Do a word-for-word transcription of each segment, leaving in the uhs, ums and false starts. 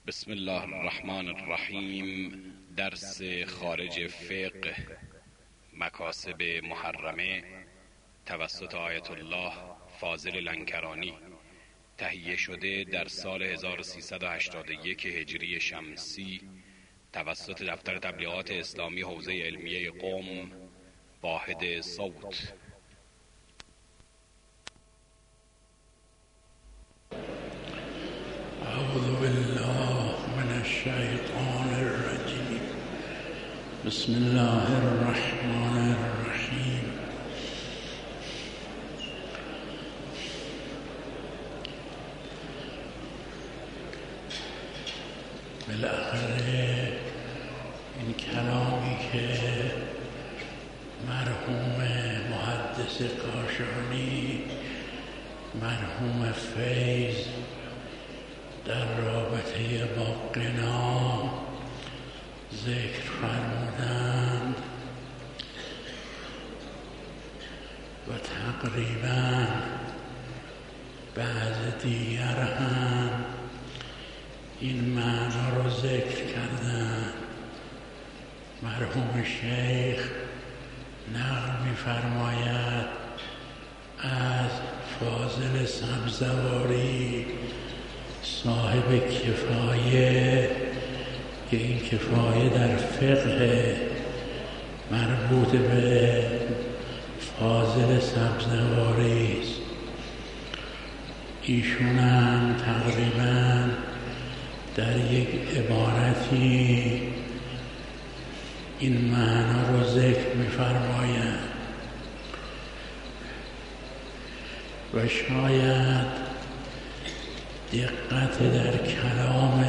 بسم الله الرحمن الرحیم. درس خارج فقه مکاسب محرمه توسط آیت الله فاضل لنکرانی، تهیه شده در سال هزار و سیصد و هشتاد و یک هجری شمسی توسط دفتر تبلیغات اسلامی حوزه علمیه قم، واحد صوت. اعوذ بالله من الشیطان الرجیم. بسم الله الرحمن الرحیم. بالاخره این کلامی که مرحوم محدث کاشانی، مرحوم فیض در رابطه با غنا ذکر فرمودند و تقریبا بعض دیگر هم این معنا رو ذکر کردند. مرحوم شیخ نقل می‌فرماید از فاضل سبزواری صاحب کفایه که این کفایه در فقه مربوط به فاضل سبزواری است. ایشون هم تقریبا در یک عبارتی این معنا رو ذکر می‌فرمایند و شاید دقت در کلام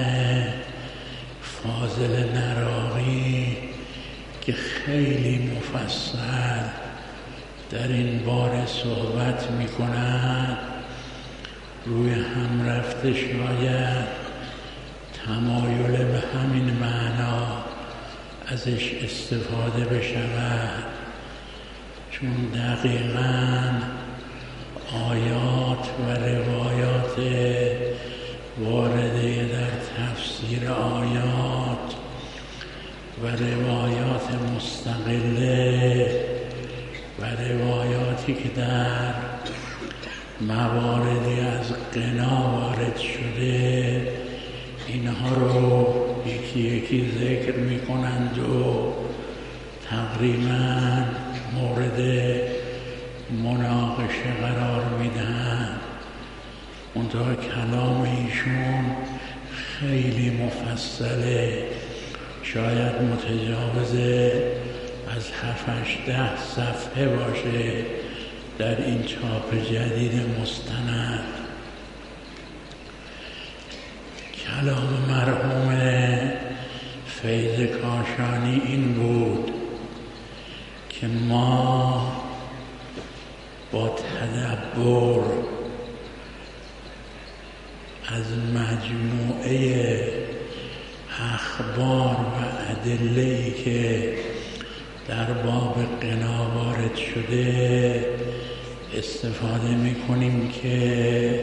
فاضل نراقی که خیلی مفصل در این باره صحبت می کند روی هم رفته، شاید تمایل به همین معنا ازش استفاده بشود، چون دقیقاً آیات و روایات وارده در تفسیر آیات و روایات مستقله و روایاتی که در مواردی از غنا وارد شده، اینها رو یکی یکی ذکر می کنند و تقریبا مورد مناقشه قرار میدن. منتها کلام ایشون خیلی مفصله، شاید متجاوز از هفتش ده صفحه باشه در این چاپ جدید مستند. کلام مرحوم فیض کاشانی این بود که ما با تدبر از مجموعه اخبار و ادله‌ای که در باب غنا وارد شده استفاده می‌کنیم که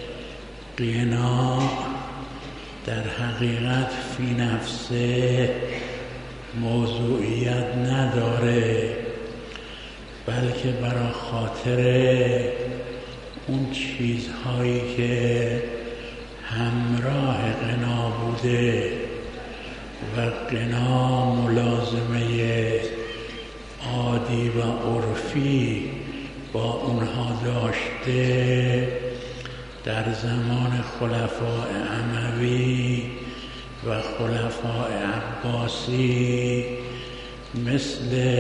غنا در حقیقت فی نفسه موضوعیت نداره، بلکه برای خاطر اون چیزهایی که همراه غنا بوده و غنا ملازمه عادی و عرفی با اونها داشته، در زمان خلفاء اموی و خلفاء عباسی مثل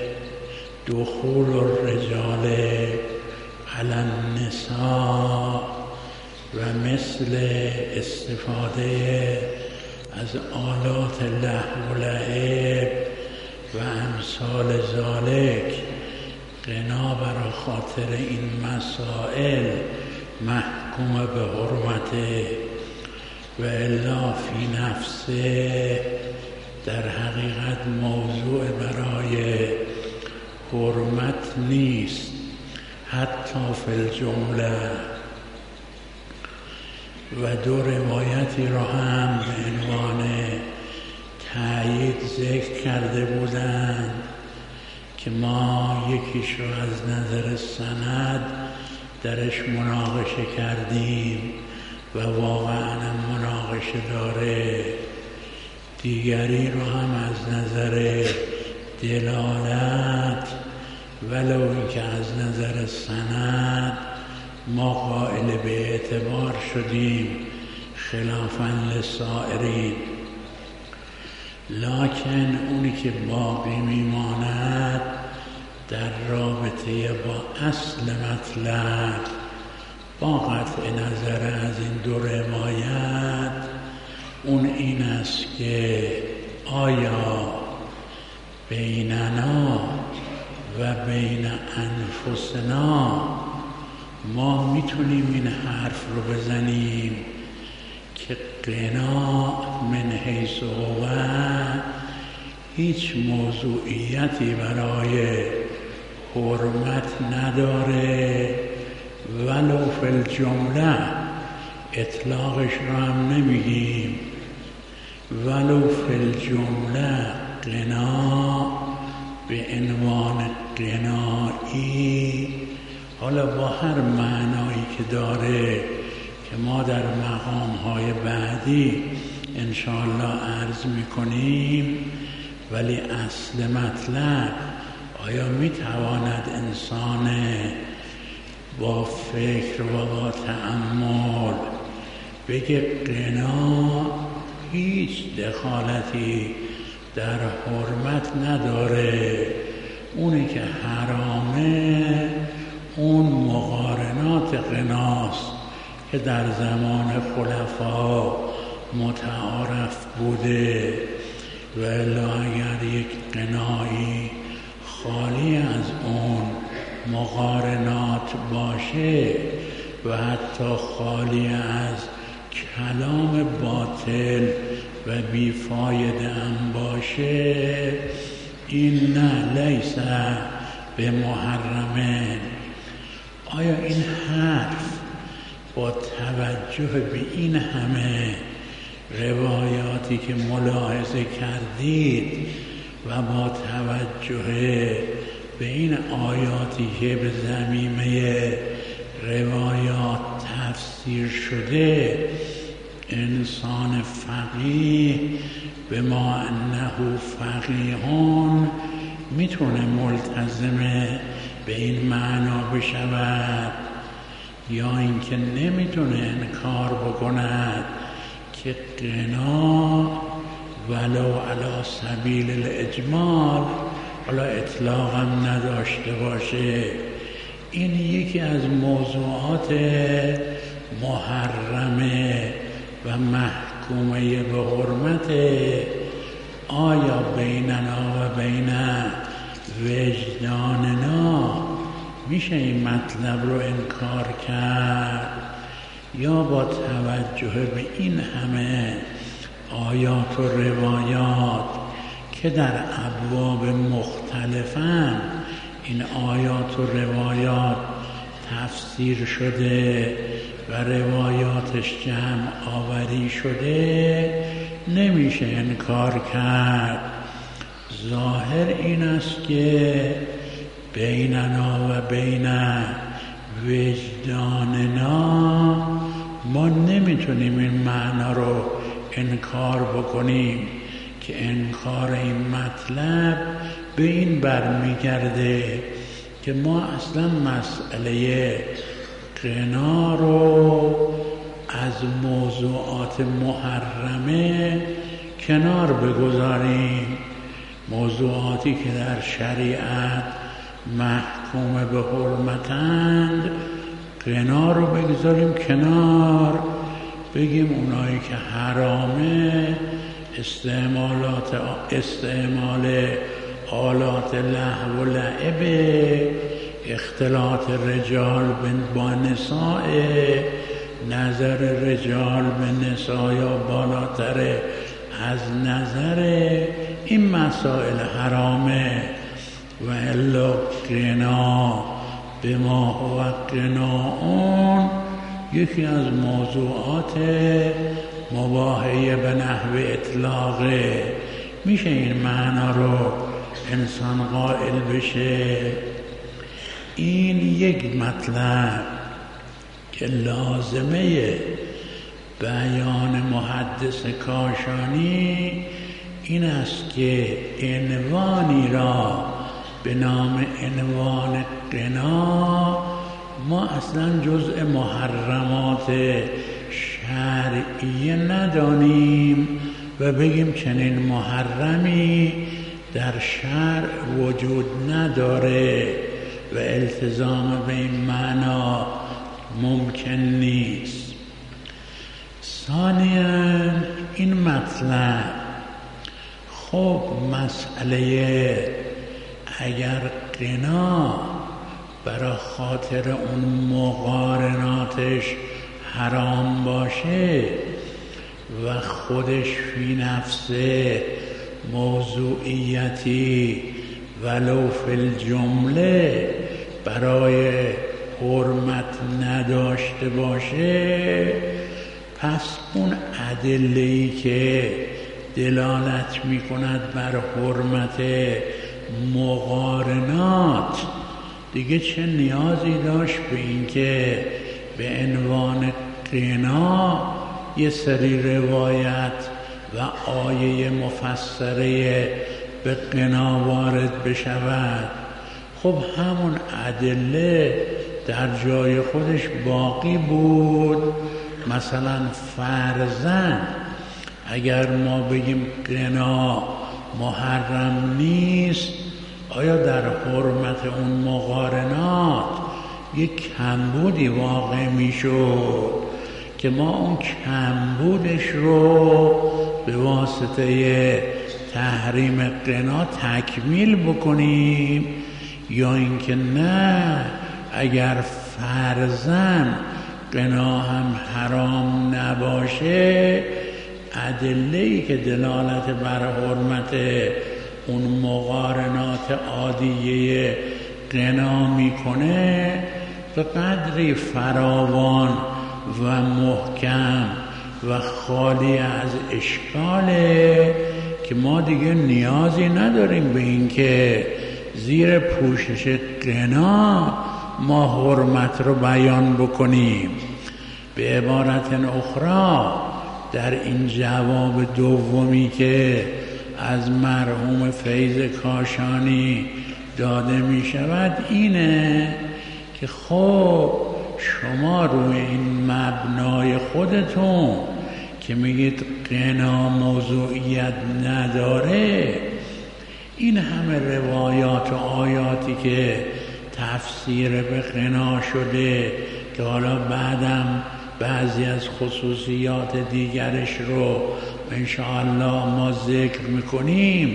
دخول الرجال علی النساء و مثل استفاده از آلات لهو و لعب و امثال ذالک، غنا برای خاطر این مسائل محکوم به حرمته و الا فی نفسه در حقیقت موضوع برای حرمت نیست. حتی فی الجمله و دو روایتی را هم به عنوان تأیید ذکر کرده بودند که ما یکیش رو از نظر سند درش مناقشه کردیم و واقعا مناقشه داره، دیگری رو هم از نظر دلالت ولو اینکه از نظر سند ما قائل به اعتبار شدیم خلافاً للسائرین، لکن اونی که باقی میماند در رابطه با اصل مطلب با قطع نظر از این دو روایت اون این است که آیا بیننا و بین انفسنا ما میتونیم این حرف رو بزنیم که غنا من حیث هو هیچ موضوعیتی برای حرمت نداره، ولو فی الجمله اطلاقش رو هم نمیگیم، ولو فی الجمله غنا به عنوان غنایی، حالا با هر معنایی که داره که ما در مقام‌های بعدی انشاءالله عرض میکنیم، ولی اصل مطلب آیا میتواند انسان با فکر و با تأمل بگه غنا هیچ دخالتی در حرمت نداره، اونی که حرامه اون مقارنات غناست که در زمان خلفا متعارف بوده، و الا اگر یک غنایی خالی از اون مقارنات باشه و حتی خالی از کلام باطل و بیفایده هم باشه، این نه لیس به محرمه. آیا این حرف با توجه به این همه روایاتی که ملاحظه کردید و با توجه به این آیاتی که به ضمیمه روایات تفسیر شده، انسان فقیه به ما انه فقیهون میتونه ملتزم به این معنا بشود، یا اینکه نمیتونه انکار بکند که غنا ولو علی سبیل الاجمال، حالا اطلاق هم نداشته باشه، این یکی از موضوعات محرمه و محکومه به حرمت. آیا بیننا و بین وجداننا میشه این مطلب رو انکار کرد، یا با توجه به این همه آیات و روایات که در ابواب مختلفن این آیات و روایات تفسیر شده و روایاتش جمع آوری شده، نمیشه انکار کرد. ظاهر این است که بیننا و بین وجداننا ما نمیتونیم این معنا رو انکار بکنیم که انکار این مطلب به این برمیگرده که ما اصلا مسئله غنا رو از موضوعات محرمه کنار بگذاریم، موضوعاتی که در شریعت محکوم به حرمتند غنا رو بگذاریم کنار، بگیم اونایی که حرامه استعمالات استعمال آلات لهو و لعب، اختلاط رجال با نساء، نظر رجال به نساء یا بالاتر از نظر این مسائل حرامه، و الا غنا به ما هو غناء یکی از موضوعات مباحه به نحو اطلاقه. میشه این معنا رو انسان قائل بشه؟ این یک مطلب که لازمه بیان محدث کاشانی این است که عنوانی را به نام عنوان غنا ما اصلا جزء محرمات شرعیه ندانیم و بگیم چنین محرمی در شرع وجود نداره و التزام به این معنا ممکن نیست. ثانیاً این مطلب، خب مسئله اگر غنا برای خاطر اون مقارناتش حرام باشه و خودش فی نفسه موضوعیتی ولو فی الجمله برای حرمت نداشته باشه، پس اون ادله‌ای که دلالت می کند بر حرمت مقارنات دیگه چه نیازی داشت به این که به عنوان غنا یه سری روایت و آیه مفسره به غنا وارد بشود؟ خب همون ادله در جای خودش باقی بود. مثلا فرضاً اگر ما بگیم غنا محرم نیست، آیا در حرمت اون مقارنات یک کمبودی واقع میشد که ما اون کمبودش رو به واسطه تحریم غنا تکمیل بکنیم، یا اینکه نه اگر فرضاً غنا هم حرام نباشه، ادله‌ای که دلالت بر حرمت اون مقارنات عادیه غنا میکنه به قدری فراوان و محکم و خالی از اشکاله که ما دیگه نیازی نداریم به این که زیر پوشش غنا ما حرمت رو بیان بکنیم. به عبارت اخرى در این جواب دومی که از مرحوم فیض کاشانی داده می شود اینه که خب شما روی این مبنای خودتون که میگید غنا موضوعیت نداره، این همه روایات و آیاتی که تفسیر به غنا شده که حالا بعدم بعضی از خصوصیات دیگرش رو انشاءالله ما ذکر میکنیم،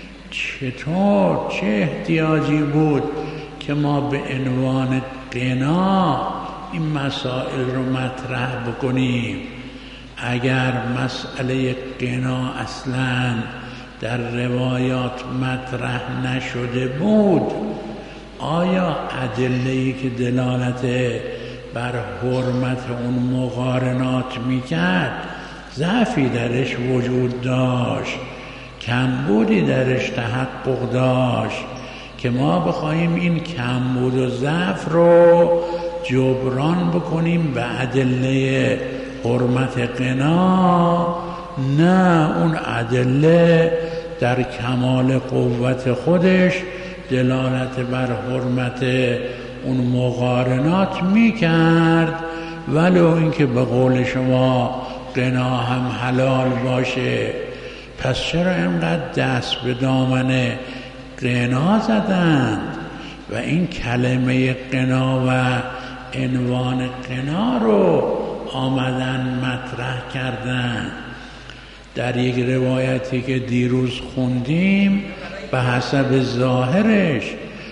چطور چه احتیاجی بود که ما به عنوان غنا این مسائل رو مطرح بکنیم؟ اگر مسئله غنا اصلا در روایات مطرح نشده بود، آیا ادله‌ای که دلالت بر حرمت اون مقارنات میکرد ضعفی درش وجود داشت، کمبودی درش تحقق داشت که ما بخوایم این کمبود و ضعف رو جبران بکنیم به ادله حرمت غنا؟ نه، اون ادله در کمال قوت خودش دلالت بر حرمت اون مقارنات میکرد، ولو اینکه به قول شما غنا هم حلال باشه. پس چرا اینقدر دست به دامن غنا زدند و این کلمه غنا و عنوان غنا رو آمدن مطرح کردن؟ در یک روایتی که دیروز خوندیم به حسب ظاهرش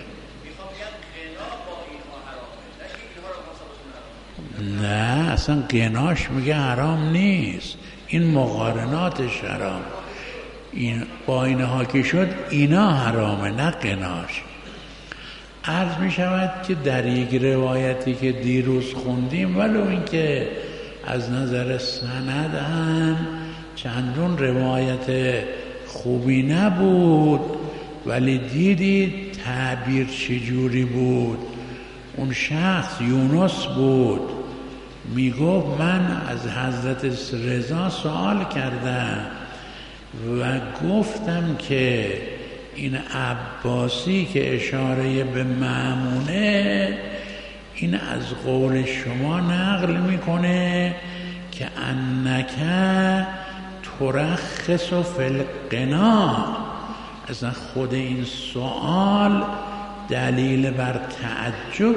نه، اصلا غناش میگه حرام نیست، این مقارناتش حرام. این با اینها که شد اینا حرامه، نه غناش. عرض می شود که در یک روایتی که دیروز خوندیم، ولو اینکه از نظر سند هم چندون روایت خوبی نبود، ولی دیدید تعبیر چجوری بود. اون شخص یونس بود، می گفت من از حضرت رضا سوال کردم و گفتم که این عباسی که اشاره به مأمونه، این از قول شما نقل میکنه که انک ترخص فی القنا. اصلا خود این سوال دلیل بر تعجب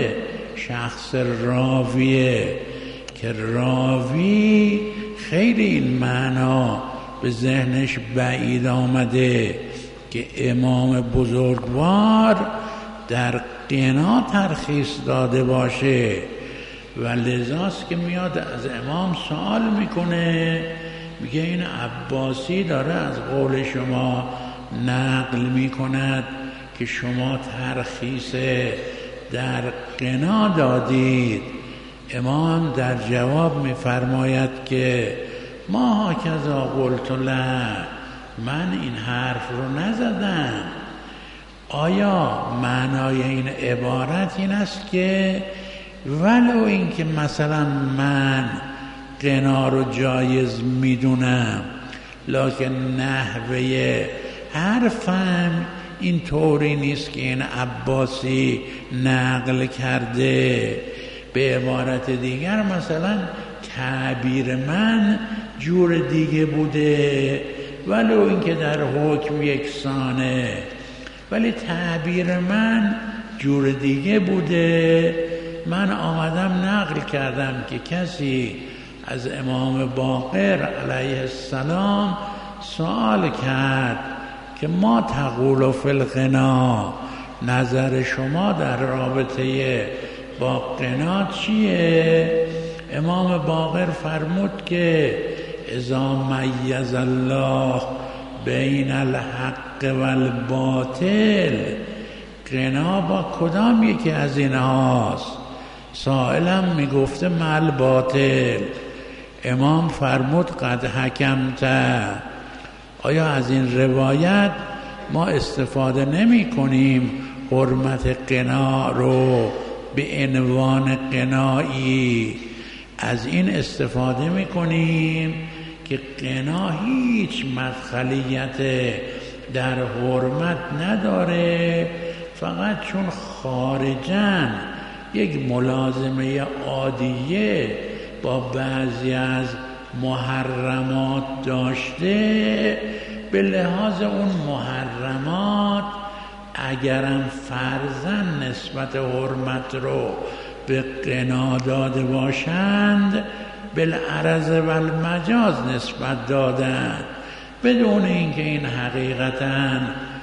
شخص راویه که راوی خیلی این معنا به ذهنش بعید آمده که امام بزرگوار در قنا ترخیص داده باشه و لذاست که میاد از امام سوال میکنه، میگه این عباسی داره از قول شما نقل میکند که شما ترخیص در قنا دادید. امام در جواب میفرماید که ما هکذا قلت لک، من این حرف رو نزدم. آیا معنای این عبارت این است که ولو اینکه مثلا من قنا رو جایز میدونم، لکن نحوه حرفم این طوری نیست که این عباسی نقل کرده؟ به عبارت دیگر مثلا تعبیر من جور دیگه بوده، ولو اینکه در حکم یکسانه، ولی تعبیر من جور دیگه بوده. من آمدم نقل کردم که کسی از امام باقر علیه السلام سوال کرد که ما تقول فی القنا، نظر شما در رابطه با قنا چیه؟ امام باقر فرمود که اذا میز الله بین الحق و الباطل، قنا با کدام یکی از این هاست؟ سائلم میگفته مل باطل. امام فرمود قد حکمت. آیا از این روایت ما استفاده نمی کنیم حرمت قنا رو به عنوان قنایی؟ از این استفاده می کنیم که قنا هیچ مدخلیت در حرمت نداره، فقط چون خارجاً یک ملازمه عادیه با بعضی از محرمات داشته، به لحاظ اون محرمات اگرم فرضاً نسبت حرمت رو به قنا داده باشند، بالعرض و المجاز نسبت دادن، بدون اینکه این حقیقتاً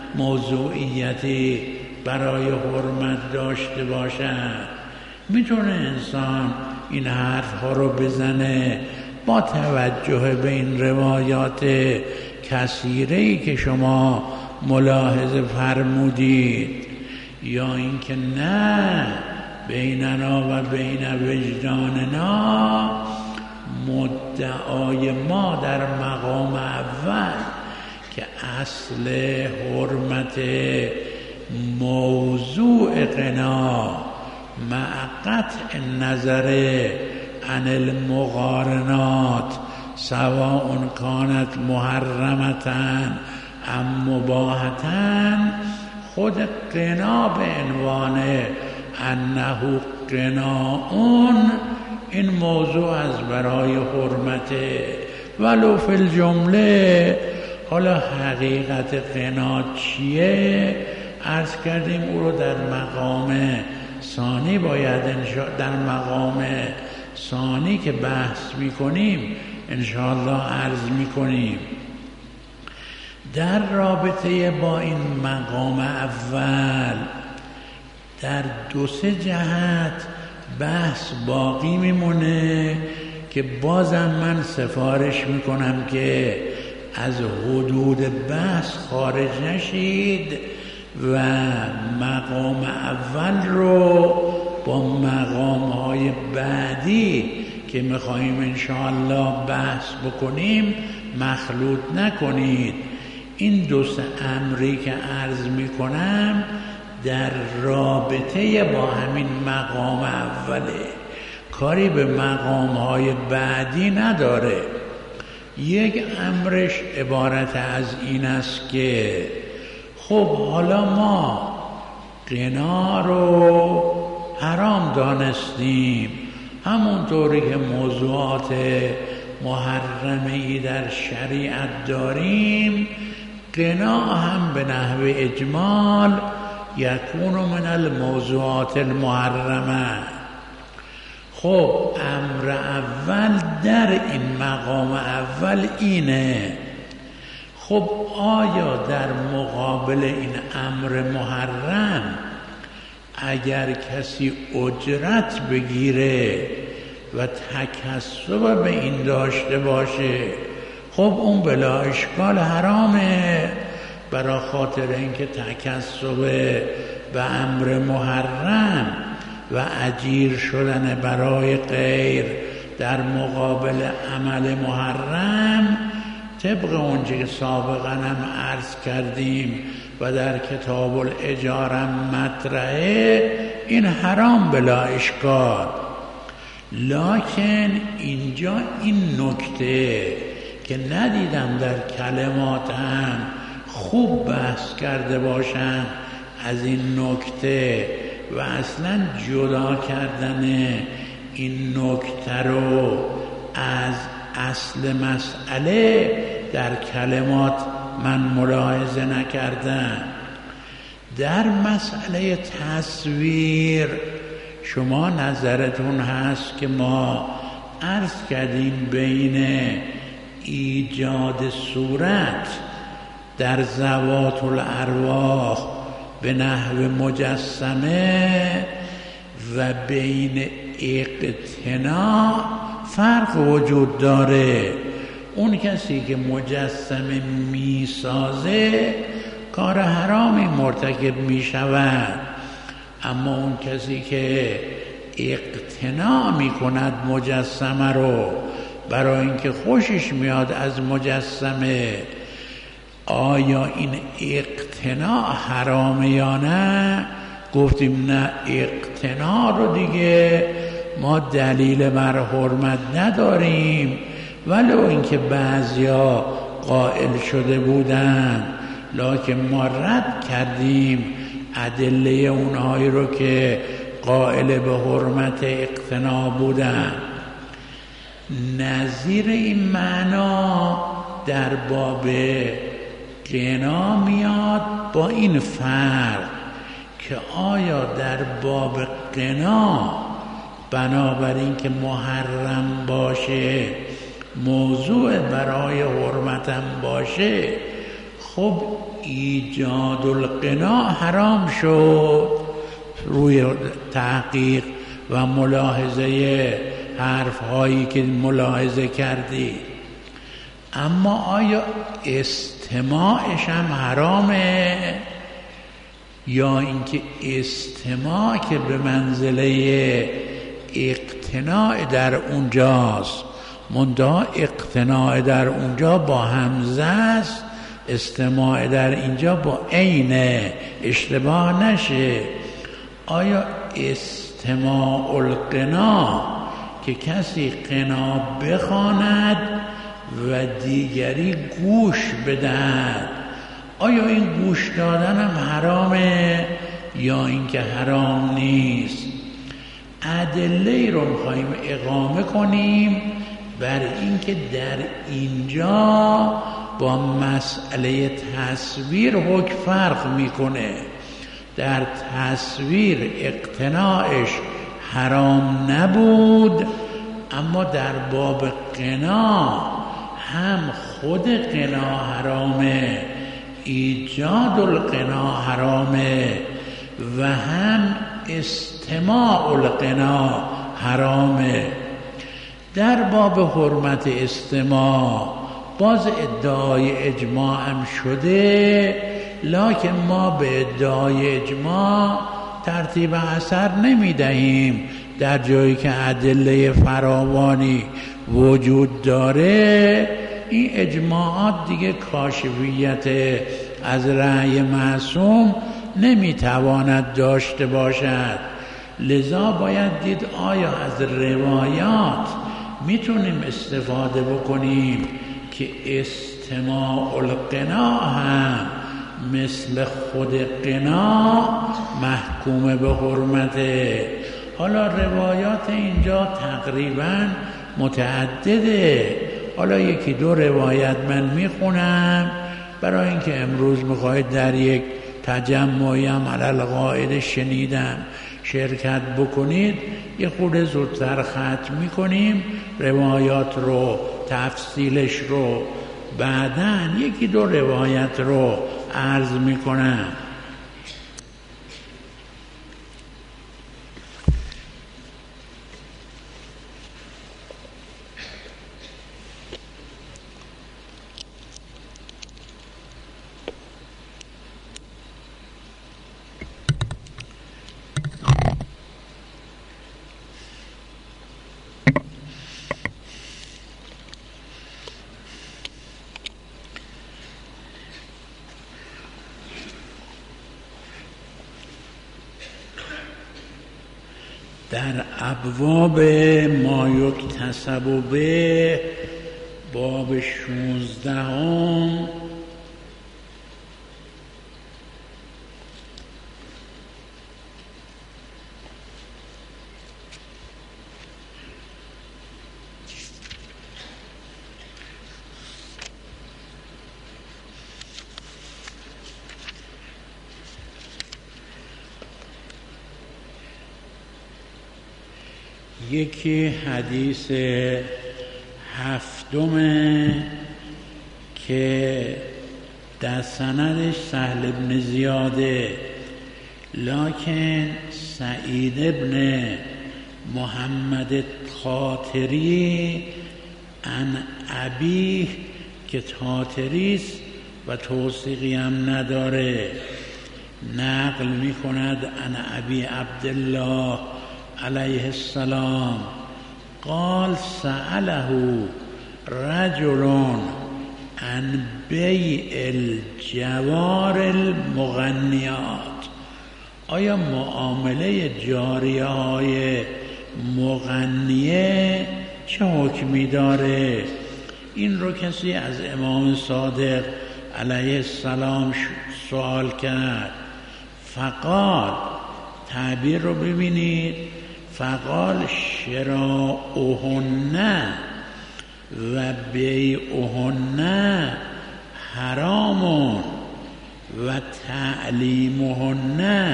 موضوعیتی برای حرمت داشته باشند. میتونه انسان این حرف ها رو بزنه با توجه به این روایات کثیره‌ای که شما ملاحظه فرمودید، یا اینکه نه بیننا و بین وجداننا مدعای ما در مقام اول که اصل حرمت موضوع قنا مع قطع النظر عن المقارنات سواء كانت محرمتاً ام مباحتاً، خود قنا به عنوان انه قناعون این موضوع از برای حرمت ولو فی الجمله. حالا حقیقت قنا چیه؟ عرض کردیم او رو در مقام ثانی باید در مقام ثانی که بحث میکنیم انشاءالله عرض میکنیم. در رابطه با این مقام اول در دو سه جهت بحث باقی میمونه که بازم من سفارش میکنم که از حدود بحث خارج نشید و مقام اول رو با مقام های بعدی که میخواییم انشاءالله بحث بکنیم مخلوط نکنید. این دو سه امری که عرض میکنم در رابطه با همین مقام اوله، کاری به مقام های بعدی نداره. یک امرش عبارت از این است که خب حالا ما غنا رو حرام دانستیم، همونطوری که موضوعات محرمه‌ای در شریعت داریم، غنا هم به نحو اجمال یکون من الموضوعات المحرمه. خب امر اول در این مقام اول اینه. خب آیا در مقابل این امر محرم اگر کسی اجرت بگیره و تکسب به این داشته باشه، خب اون بلا اشکال حرامه، برای خاطر اینکه تکسب به امر محرم و اجیر شدن برای غیر در مقابل عمل محرم طبق اونچه که سابقا هم عرض کردیم و در کتاب الاجاره مطرحه، این حرام بلا اشکال. لکن اینجا این نکته که ندیدم در کلمات هم خوب بحث کرده باشن از این نکته و اصلا جدا کردن این نکته رو از اصل مسئله در کلمات من ملاحظه نکردم. در مسئله تصویر شما نظرتون هست که ما عرض کردیم بین ایجاد صورت در ذوات الارواح به نحو مجسمه و بین اقتناع فرق وجود داره. اون کسی که مجسمه میسازه کار حرامی مرتکب میشود، اما اون کسی که اقتناع میکند مجسمه رو برای اینکه خوشش میاد از مجسمه، آیا این اقتناع حرامه یا نه؟ گفتیم نه، اقتناع رو دیگه ما دلیل بر حرمت نداریم، ولو اینکه بعضیا قائل شده بودن، لکن ما رد کردیم ادله اونهایی رو که قائل به حرمت اقتناع بودن. نظیر این معنا در باب غنا میاد با این فرق که آیا در باب غنا بنابراین که محرم باشه، موضوع برای حرمتم باشه، خب ایجاد الغنا حرام شد روی تحقیق و ملاحظه حرف هایی که ملاحظه کردی. اما آیا استماعش هم حرامه؟ یا اینکه استماع که به منزله اقتناع در اونجاست، منتها اقتناع در اونجا با همزه است، استماع در اینجا با عینه، اشتباه نشه. آیا استماع الغنا که کسی غنا بخواند و دیگری گوش بدهد، آیا این گوش دادن هم حرامه یا اینکه حرام نیست؟ ادله رو می‌خوایم اقامه کنیم بر اینکه در اینجا با مسئله تصویر حکم فرق میکنه. در تصویر اقتناعش حرام نبود، اما در باب غنا هم خود غنا حرامه، ایجاد الغنا حرامه و هم استماع الغنا حرامه. در باب حرمت استماع باز ادعای اجماع هم شده لکن ما به ادعای اجماع ترتیب اثر نمی دهیم در جایی که ادله فراوانی وجود داره. این اجماعات دیگه کاشفیت از رأی معصوم نمیتواند داشته باشد. لذا باید دید آیا از روایات میتونیم استفاده بکنیم که استماع القناع هم مثل خود قناع محکوم به حرمته. حالا روایات اینجا تقریبا متعدده. حالا یکی دو روایت من میخونم برای اینکه امروز میخواید در یک تجمعی هم علل قاعده شنیدم شرکت بکنید، یه خورده زودتر ختم میکنیم روایات رو، تفصیلش رو بعداً یکی دو روایت رو عرض میکنم. در ابواب ما یکتسب به باب شانزدهم یکی حدیث هفتمه که در سندش سهل ابن زیاده، لکن سعید ابن محمد طاطری ان ابیه که طاطریست و توثیقی هم نداره، نقل می کند ان ابی عبدالله علیه السلام قال سأله رجل عن بیع الجوار المغنیات، آیا معامله جاریه های مغنیه چه حکمی داره؟ این رو کسی از امام صادق علیه السلام سوال کرد. فقال، تعبیر رو ببینید، فقال شراؤهن و بیعهن حرام و تعلیمهن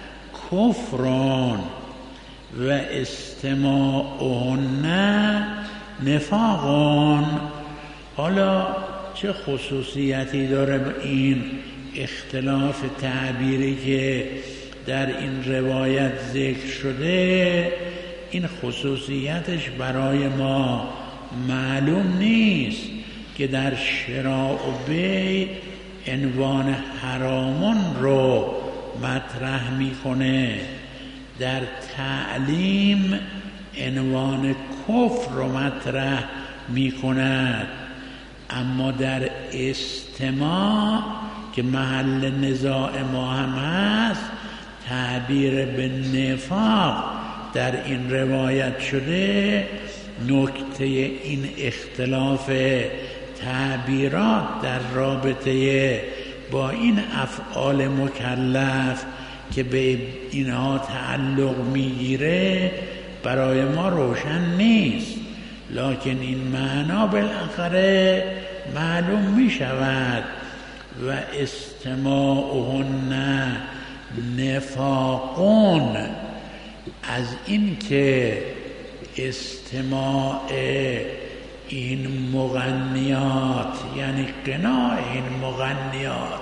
کفران و استماعهن نفاقان. حالا چه خصوصیتی داره این اختلاف تعبیری که در این روایت ذکر شده؟ این خصوصیتش برای ما معلوم نیست که در شراء و بیع عنوان حرامان رو مطرح میکنه، در تعلیم عنوان کفر رو مطرح میکند، اما در استماع که محل نزاع ما هم هست تعبیر به نفاق در این روایت شده. نکته این اختلاف تعبیرات در رابطه با این افعال مکلف که به اینها تعلق میگیره برای ما روشن نیست، لکن این معنا بالاخره معلوم می شود. و استماعهن نفاقون، از این که استماع این مغنیات یعنی قناع این مغنیات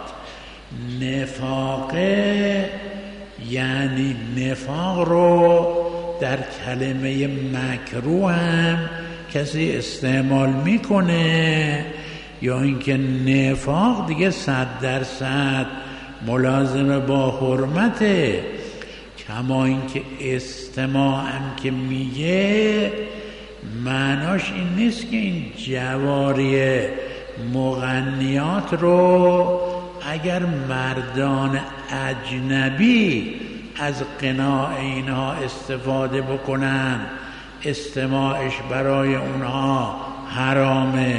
نفاقه، یعنی نفاق رو در کلمه مکروه هم کسی استعمال میکنه، یا اینکه نفاق دیگه صد درصد ملازمه با حرمته. کما اینکه استماع هم که میگه معناش این نیست که این جواری مغنیات رو اگر مردان اجنبی از قناع اینها استفاده بکنن استماعش برای اونها حرامه.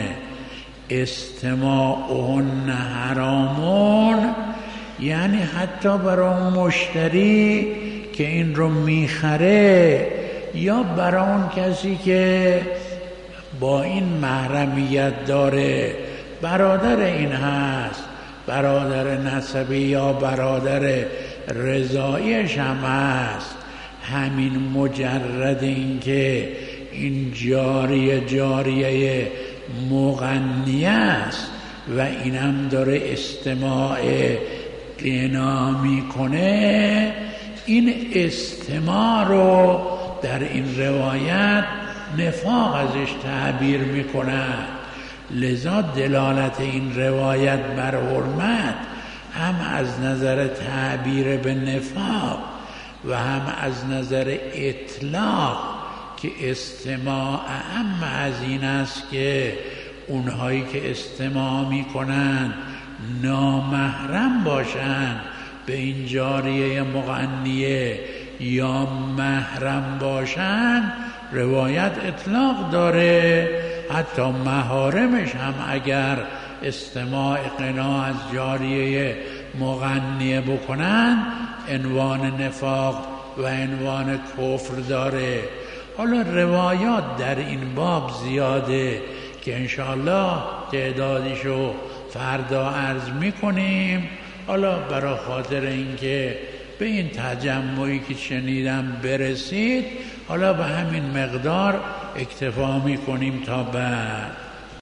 استماعهن حرامون یعنی حتی برای اون مشتری که این رو میخره یا برای اون کسی که با این محرمیت داره، برادر این هست، برادر نسبی یا برادر رضاییش هم هست، همین مجرد این که این جاریه جاریه مغنیه است و اینم داره استماع قنا میکنه، این استماع رو در این روایت نفاق ازش تعبیر میکنن. لذا دلالت این روایت بر حرمت هم از نظر تعبیر به نفاق و هم از نظر اطلاق که استماع اهم از این است که اونهایی که استماع میکنن نامحرم باشن به این جاریه مغنیه یا محرم باشن. روایت اطلاق داره، حتی محارمش هم اگر استماع قنا از جاریه مغنیه بکنن عنوان نفاق و عنوان کفر داره. حالا روایات در این باب زیاده که انشاءالله تعدادیشو فردا عرض میکنیم. حالا برای خاطر اینکه به این تجمعی که شنیدم برسید، حالا به همین مقدار اکتفا میکنیم تا بعد.